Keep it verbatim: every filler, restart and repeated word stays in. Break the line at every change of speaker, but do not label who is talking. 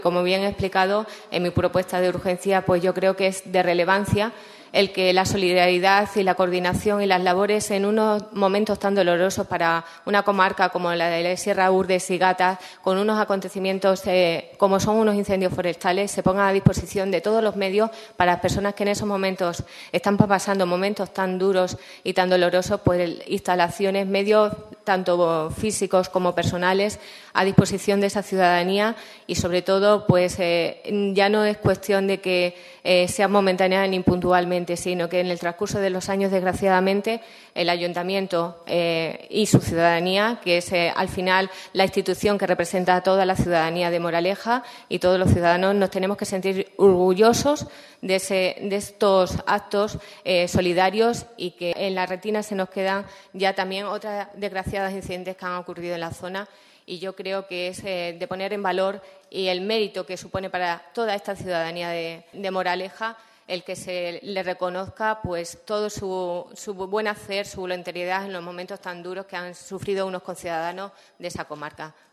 Como bien he explicado en mi propuesta de urgencia, pues yo creo que es de relevancia el que la solidaridad y la coordinación y las labores en unos momentos tan dolorosos para una comarca como la de Sierra Urdes y Gata, con unos acontecimientos eh, como son unos incendios forestales, se pongan a disposición de todos los medios para las personas que en esos momentos están pasando momentos tan duros y tan dolorosos, pues instalaciones, medios tanto físicos como personales a disposición de esa ciudadanía y, sobre todo, pues eh, ya no es cuestión de que eh, sea momentánea ni puntualmente, sino que en el transcurso de los años, desgraciadamente, el Ayuntamiento eh, y su ciudadanía, que es eh, al final la institución que representa a toda la ciudadanía de Moraleja y todos los ciudadanos, nos tenemos que sentir orgullosos de, ese, de estos actos eh, solidarios y que en la retina se nos quedan ya también otras desgraciadas incidentes que han ocurrido en la zona. Y yo creo que es eh, de poner en valor y el mérito que supone para toda esta ciudadanía de, de Moraleja el que se le reconozca pues todo su, su buen hacer, su voluntariedad en los momentos tan duros que han sufrido unos conciudadanos de esa comarca.